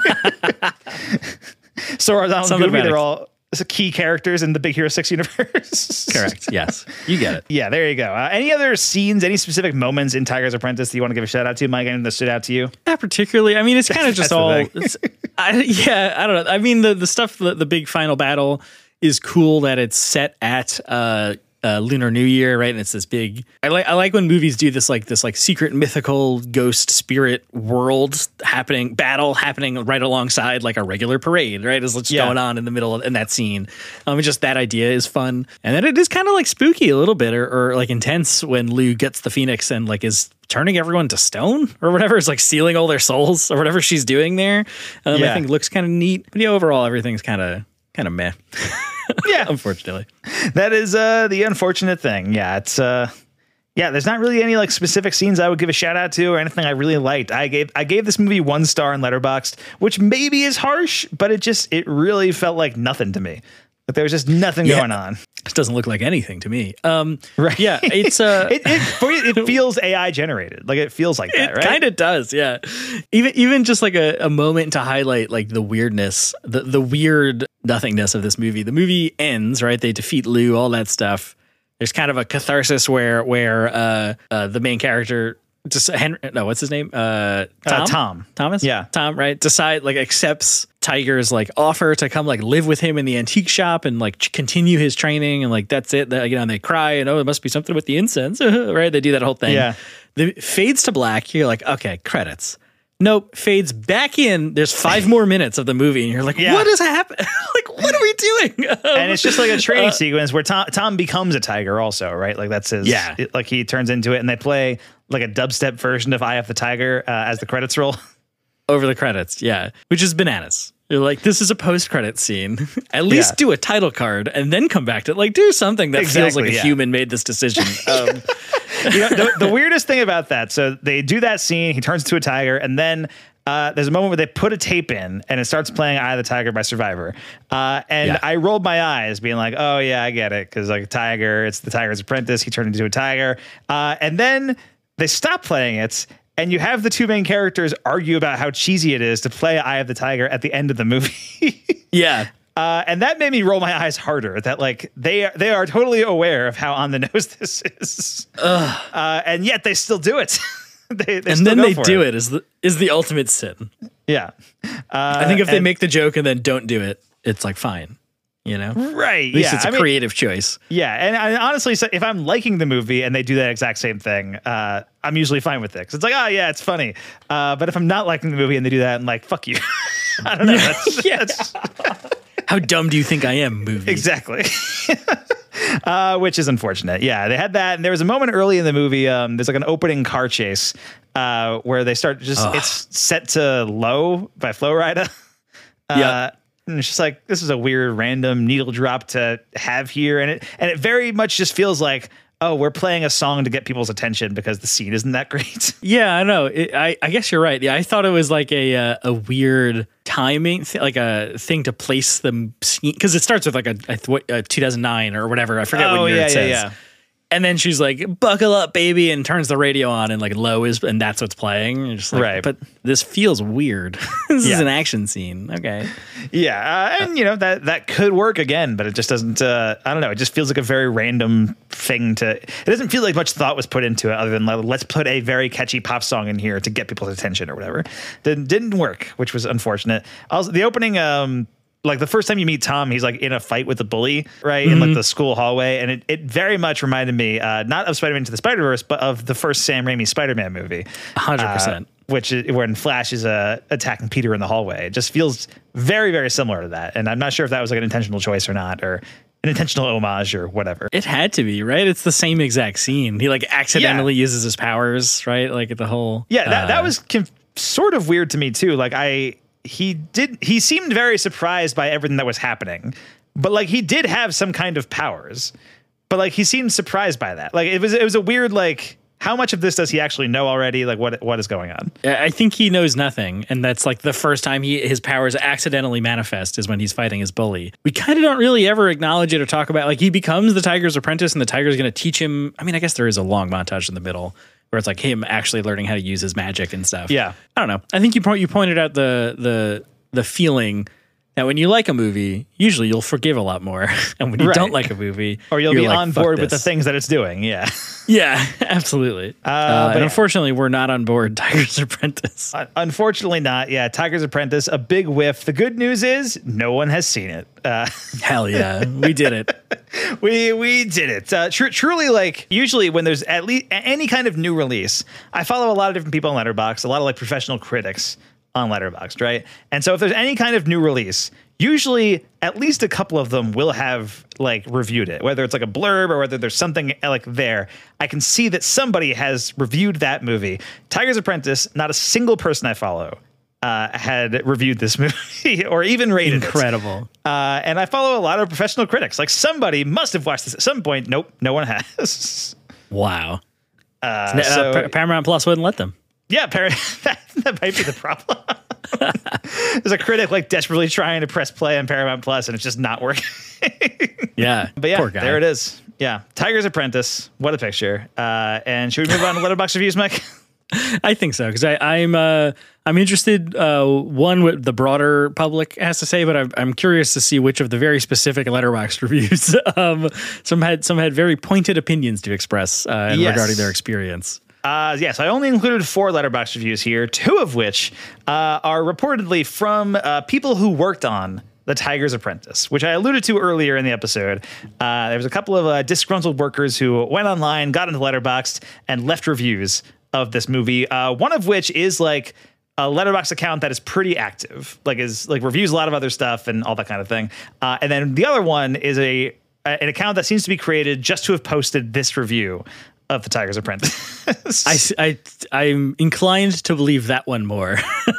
Sora, Donald, Something Goofy, about they're it. all key characters in the Big Hero Six universe. Correct. Yes. You get it. Yeah, there you go. Uh, any other scenes, any specific moments in Tiger's Apprentice that you want to give a shout out to, Mike? Anything that stood out to you? Not particularly. I mean, it's kind of just That's the all. thing. It's, I, yeah, I don't know. I mean, the the stuff, the, the big final battle is cool that it's set at uh, uh, Lunar New Year, right? And it's this big. I like I like when movies do this like this like secret mythical ghost spirit world happening battle happening right alongside like a regular parade, right? Is just Yeah. going on in the middle of in that scene. Um, just that idea is fun, and then it is kind of like spooky a little bit, or, or like intense when Lou gets the Phoenix and like is turning everyone to stone or whatever. It's like stealing all their souls or whatever she's doing there. Um, Yeah. I think looks kind of neat, but yeah, overall everything's kind of kind of meh. Yeah, Unfortunately, that is uh, the unfortunate thing. Yeah, it's uh, yeah. There's not really any like specific scenes I would give a shout out to or anything I really liked. I gave I gave this movie one star in Letterboxd, which maybe is harsh, but it just it really felt like nothing to me. But there was just nothing Yeah. going on. this doesn't look like anything to me. Um, Right. Yeah, it's uh, It it, for you, it feels A I generated. Like it feels like that, It right? kind of does, yeah. Even even just like a, a moment to highlight like the weirdness, the the weird nothingness of this movie. The movie ends, right? They defeat Lou, all that stuff. There's kind of a catharsis where where uh, uh, the main character just Henry, no, what's his name? Uh, Tom? Uh, Tom. Thomas? Yeah. Tom, right? Decide like accepts Tiger's like offer to come like live with him in the antique shop and like ch- continue his training, and like that's it. That, you know, and they cry and oh, it must be something with the incense, right? They do that whole thing. Yeah. The fades to black. You're like, okay, credits. Nope, fades back in. There's five more minutes of the movie, and you're like, Yeah. what is happening? Like, what are we doing? And it's just like a training Uh, sequence where Tom Tom becomes a tiger also, right? Like that's his Yeah. it- like he turns into it and they play like a dubstep version of Eye of the Tiger uh, as the credits roll. over the credits, yeah, which is bananas. You're like, this is a post-credit scene. At least Yeah. do a title card and then come back to like do something that feels Exactly, like a yeah. human made this decision. Um, You know, the, the weirdest thing about that, so they do that scene, he turns into a tiger, and then uh, there's a moment where they put a tape in and it starts playing Eye of the Tiger by Survivor. Uh, and Yeah. I rolled my eyes being like, oh yeah, I get it. Cause like a tiger, it's the Tiger's Apprentice. He turned into a tiger. Uh, and then they stop playing it. And you have the two main characters argue about how cheesy it is to play Eye of the Tiger at the end of the movie. yeah, Uh, and that made me roll my eyes harder. That like they they are totally aware of how on the nose this is, uh, and yet they still do it. they, they and still then go they for do it is the is the ultimate sin. Yeah, I think if they and- make the joke and then don't do it, it's like fine, you know. right. At least yeah, it's a I mean, creative choice. yeah, and I, honestly, so if I'm liking the movie and they do that exact same thing, uh, I'm usually fine with it. 'Cause it's like, oh yeah, it's funny. Uh, but if I'm not liking the movie and they do that, I'm like, fuck you. I don't know. That's, Yeah. that's How dumb do you think I am, movie? exactly. uh, which is unfortunate. Yeah, they had that, and there was a moment early in the movie. Um, there's like an opening car chase uh, where they start just Ugh. it's set to low by Flo Rida. Uh, Yeah. And it's just like this is a weird random needle drop to have here, and it and it very much just feels like, oh, we're playing a song to get people's attention because the scene isn't that great. Yeah, I know. It, I I guess you're right. Yeah, I thought it was like a uh, a weird timing, th- like a thing to place them because it starts with like a, a, th- a two thousand nine or whatever. I forget Oh, what year yeah, it yeah, says. yeah. And then she's like, buckle up, baby, and turns the radio on, and like low is, and that's what's playing. And you're just like, Right. But this feels weird. This Yeah. is an action scene. Okay. Yeah, uh, and you know that that could work again, but it just doesn't. Uh, I don't know. It just feels like a very random thing to. It doesn't feel like much thought was put into it, other than like, let's put a very catchy pop song in here to get people's attention or whatever. Didn't didn't work, which was unfortunate. Also, the opening. Um, Like the first time you meet Tom, he's like in a fight with the bully, right? In like the school hallway. And it, it very much reminded me, uh, not of Spider-Man Into the Spider-Verse, but of the first Sam Raimi Spider-Man movie. one hundred percent. Uh, which is when Flash is uh, attacking Peter in the hallway. It just feels very, very similar to that. And I'm not sure if that was like an intentional choice or not, or an intentional homage or whatever. It had to be, right? It's the same exact scene. He like accidentally Yeah. uses his powers, right? Like the whole. Yeah, that, uh, that was conf- sort of weird to me too. Like I... He did. He seemed very surprised by everything that was happening, but like he did have some kind of powers, but like he seemed surprised by that. Like it was. It was a weird. Like how much of this does he actually know already? Like what what is going on? I think he knows nothing, and that's like the first time he his powers accidentally manifest is when he's fighting his bully. We kind of don't really ever acknowledge it or talk about like he becomes the Tiger's apprentice, and the Tiger's going to teach him. I mean, I guess there is a long montage in the middle where it's like him actually learning how to use his magic and stuff. Yeah. I don't know. I think you point you pointed out the the the feeling that when you like a movie, usually you'll forgive a lot more, and when you Right. don't like a movie, Or you'll you're be like, on "Fuck board with the this." things that it's doing. Yeah. Yeah, absolutely. Uh, but but yeah. unfortunately, we're not on board Tiger's Apprentice. Un- Unfortunately, not. Yeah. Tiger's Apprentice, a big whiff. The good news is no one has seen it. Uh, Hell yeah, we did it. We we did it. Uh, tr- truly, like usually when there's at least any kind of new release, I follow a lot of different people on Letterboxd, a lot of like professional critics on Letterboxd, right? And so if there's any kind of new release, usually at least a couple of them will have like reviewed it, whether it's like a blurb or whether there's something like there. I can see that somebody has reviewed that movie. Tiger's Apprentice, not a single person I follow uh, had reviewed this movie or even rated it. Incredible. Uh, and I follow a lot of professional critics. Like somebody must have watched this at some point. Nope, no one has. Wow. Uh, Uh, so, Pa- Paramount Plus wouldn't let them. yeah, par- that, that might be the problem. There's a critic like desperately trying to press play on Paramount Plus, and it's just not working. Yeah. But yeah, Poor guy. there it is. Yeah, Tiger's Apprentice. What a picture. Uh, and should we move on to Letterboxd reviews, Mike? I think so because I'm uh, I'm interested. Uh, one, what the broader public has to say, but I'm, I'm curious to see which of the very specific Letterboxd reviews. um, some had some had very pointed opinions to express uh, in Yes. regarding their experience. Uh, yes, I only included four Letterboxd reviews here, two of which uh, are reportedly from uh, people who worked on The Tiger's Apprentice, which I alluded to earlier in the episode. Uh, there was a couple of uh, disgruntled workers who went online, got into Letterboxd, and left reviews of this movie. Uh, one of which is like a Letterboxd account that is pretty active, like is like reviews a lot of other stuff and all that kind of thing. Uh, and then the other one is a an account that seems to be created just to have posted this review of The Tiger's Apprentice. I, I, I'm inclined to believe that one more.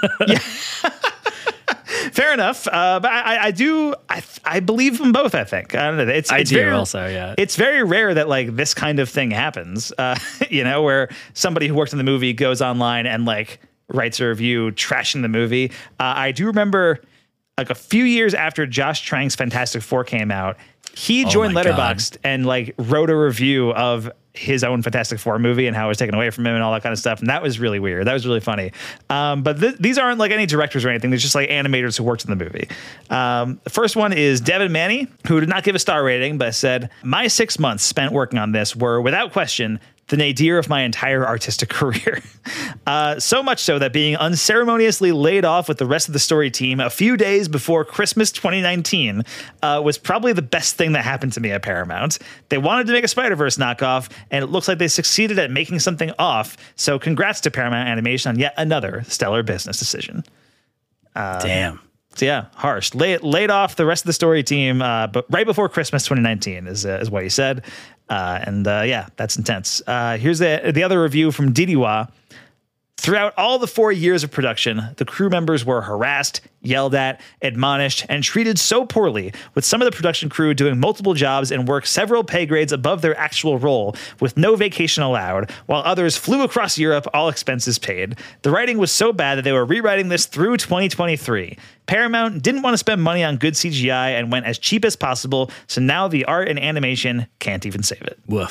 Fair enough, uh, but I, I do. I, I believe them both. I think I don't know. It's, I it's do very, also, yeah. It's very rare that like this kind of thing happens. Uh, you know, where somebody who worked on the movie goes online and like writes a review trashing the movie. Uh, I do remember like a few years after Josh Trank's Fantastic Four came out, he Oh joined my God. Letterboxd and like wrote a review of his own Fantastic Four movie and how it was taken away from him and all that kind of stuff. And that was really weird. That was really funny. Um, but th- these aren't like any directors or anything. They're just like animators who worked in the movie. Um, the first one is Devin Manny, who did not give a star rating, but said, "My six months spent working on this were without question the nadir of my entire artistic career. Uh, so much so that being unceremoniously laid off with the rest of the story team a few days before Christmas twenty nineteen uh, was probably the best thing that happened to me at Paramount. They wanted to make a Spider-Verse knockoff, and it looks like they succeeded at making something off. So congrats to Paramount Animation on yet another stellar business decision." Damn. So yeah, harsh. Lay, laid off the rest of the story team, uh, but right before Christmas twenty nineteen is uh, is what he said. Uh, and uh, yeah, that's intense. Uh, here's the the other review from Didiwa. Throughout all the four years of production, the crew members were harassed, yelled at, admonished, and treated so poorly, with some of the production crew doing multiple jobs and work several pay grades above their actual role, with no vacation allowed, while others flew across Europe, all expenses paid. The writing was so bad that they were rewriting this through twenty twenty-three. Paramount didn't want to spend money on good C G I and went as cheap as possible, so now the art and animation can't even save it. Woof.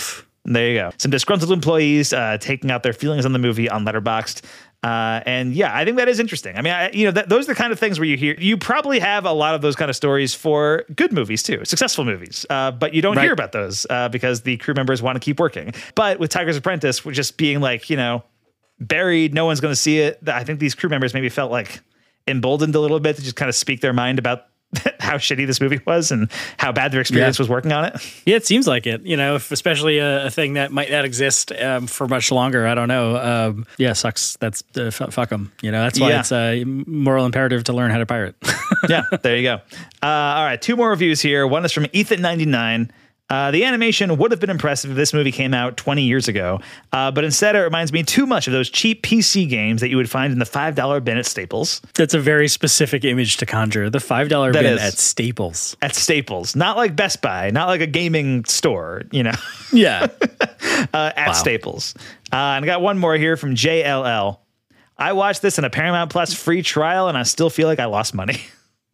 There you go. Some disgruntled employees uh, taking out their feelings on the movie on Letterboxd. Uh, and yeah, I think that is interesting. I mean, I, you know, th- those are the kind of things where you hear, you probably have a lot of those kind of stories for good movies too, successful movies. Uh, but you don't Right. hear about those uh, because the crew members want to keep working. But with Tiger's Apprentice, we're just being like, you know, buried, no one's going to see it. I think these crew members maybe felt like emboldened a little bit to just kind of speak their mind about how shitty this movie was and how bad their experience Yeah. was working on it. Yeah, it seems like it. You know, if, especially a, a thing that might not exist um, for much longer. I don't know. Um, yeah, sucks. That's uh, f- fuck them. You know, that's why Yeah. it's a moral imperative to learn how to pirate. Yeah, there you go. Uh, all right, two more reviews here. One is from Ethan ninety-nine. Uh, the animation would have been impressive if this movie came out twenty years ago, uh, but instead it reminds me too much of those cheap P C games that you would find in the five dollar bin at Staples. That's a very specific image to conjure. The five dollar That bin is. at Staples. At Staples, not like Best Buy, not like a gaming store, you know, Yeah. uh, at Wow. Staples. Uh, and I got one more here from J L L. I watched this in a Paramount Plus free trial, and I still feel like I lost money.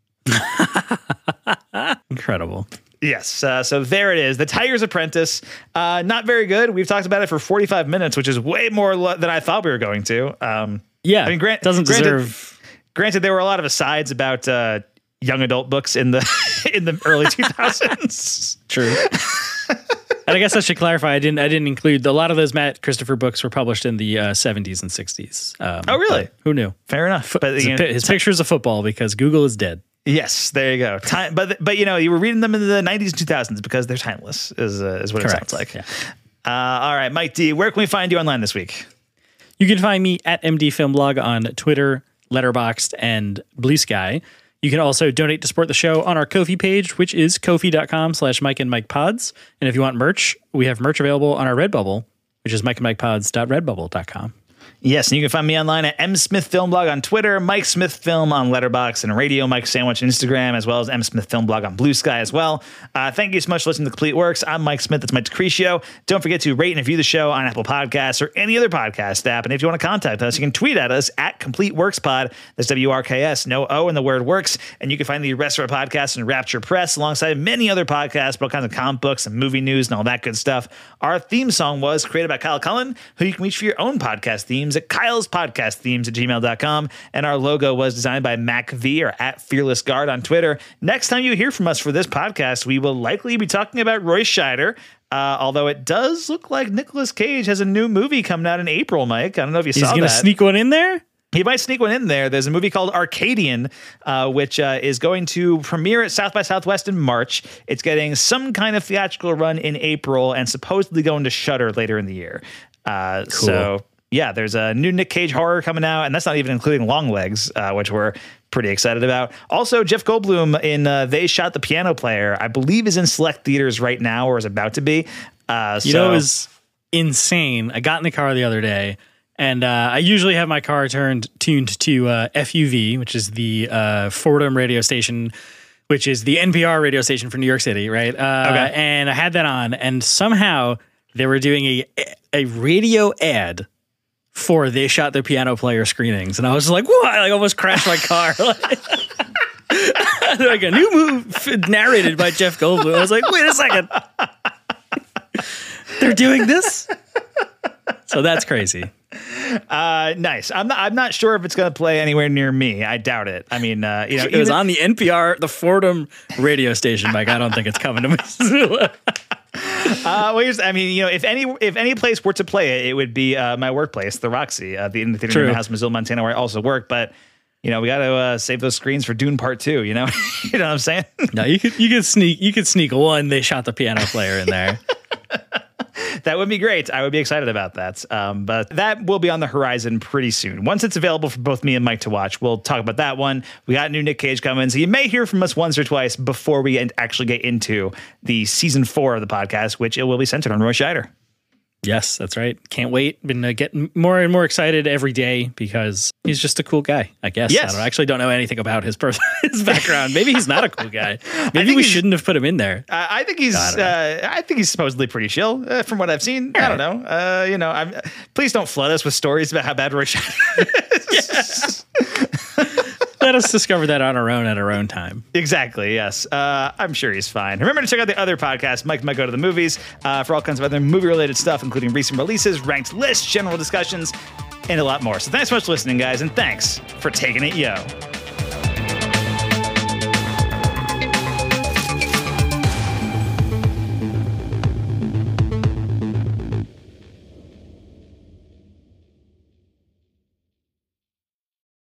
Incredible. Yes. Uh, so there it is. The Tiger's Apprentice. Uh, not very good. We've talked about it for forty-five minutes, which is way more lo- than I thought we were going to. Um, Yeah. I mean, grant, doesn't granted, deserve. Granted, there were a lot of asides about uh, young adult books in the in the early two thousands. True. And I guess I should clarify. I didn't. I didn't include a lot of those Matt Christopher books were published in the uh, seventies and sixties. Um, Oh, really? but Who knew? Fair enough. But His, you know, pi- his pictures of football because Google is dead. yes, there you go. Time, but but you know, you were reading them in the nineties and two thousands because they're timeless. Is uh, is what Correct. it sounds like. Yeah. Uh, all right, Mike D. Where can we find you online this week? You can find me at M D Film Blog on Twitter, Letterboxd, and Blue Sky. You can also donate to support the show on our Ko-fi page, which is ko-fi.com slash Mike and Mike Pods. And if you want merch, we have merch available on our Redbubble, which is mike and mike pods dot redbubble dot com. Yes, and you can find me online at M Smith Film Blog on Twitter, Mike Smith Film on Letterboxd and Radio Mike Sandwich on Instagram, as well as M Smith Film Blog on Blue Sky as well. Uh, thank you so much for listening to Complete Works. I'm Mike Smith. That's Mike Decrecio. Don't forget to rate and review the show on Apple Podcasts or any other podcast app. And if you want to contact us, you can tweet at us at Complete Works Pod. That's W R K S, no O in the word works. And you can find the rest of our podcasts in Rapture Press alongside many other podcasts about all kinds of comic books and movie news and all that good stuff. Our theme song was created by Kyle Cullen, who you can reach for your own podcast themes at Kyle's Podcast Themes at gmail dot com. And our logo was designed by Mac V or at Fearless Guard on Twitter. Next time you hear from us for this podcast, we will likely be talking about Roy Scheider. Uh, although it does look like Nicolas Cage has a new movie coming out in April, Mike. I don't know if you He's saw going that. to sneak one in there? He might sneak one in there. There's a movie called Arcadian, uh, which uh, is going to premiere at South by Southwest in March. It's getting some kind of theatrical run in April and supposedly going to Shudder later in the year. Uh, So, yeah, there's a new Nick Cage horror coming out, and that's not even including Longlegs, uh, which we're pretty excited about. Also, Jeff Goldblum in uh, They Shot the Piano Player, I believe is in select theaters right now or is about to be. Uh, You so, know, it was insane. I got in the car the other day, and uh, I usually have my car turned tuned to uh, F U V, which is the uh, Fordham radio station, which is the N P R radio station for New York City, right? Uh, Okay. And I had that on, and somehow they were doing a a radio ad for They Shot the Piano Player screenings, and I was like, "What?" I like almost crashed my car. Like a new move narrated by Jeff Goldblum. I was like, "Wait a second, they're doing this?" So that's crazy. Uh, nice. I'm not. I'm not sure if it's going to play anywhere near me. I doubt it. I mean, uh, you know, It was even- on the N P R, the Fordham radio station, Mike. I don't think it's coming to Missoula. Uh, well, here's, I mean, you know, if any if any place were to play it, it would be uh, my workplace, the Roxy, uh, the in the theater True. in the house, in Missoula, Montana, where I also work. But you know, we got to uh, save those screens for Dune Part Two. You know, you know what I'm saying? No, you could you could sneak you could sneak one. They shot the piano player in there. That would be great. I would be excited about that. Um, but that will be on the horizon pretty soon. Once it's available for both me and Mike to watch, we'll talk about that one. We got new Nick Cage coming, so you may hear from us once or twice before we actually get into the season four of the podcast, which it will be centered on Roy Scheider. Yes, that's right. Can't wait. Been uh, getting more and more excited every day because he's just a cool guy, I guess. Yes. I don't, actually don't know anything about his person, his background. Maybe he's not a cool guy. Maybe think we he's- shouldn't have put him in there. Uh, I think he's. I don't uh, I think he's supposedly pretty chill, uh, from what I've seen. I don't know. Uh, you know, I'm, please don't flood us with stories about how bad Roy Scheider is. Uh, Let us discover that on our own at our own time. Exactly, yes. Uh, I'm sure he's fine. Remember to check out the other podcasts, Mike Might Go to the Movies, uh, for all kinds of other movie-related stuff, including recent releases, ranked lists, general discussions, and a lot more. So thanks so much for listening, guys, and thanks for taking it, yo.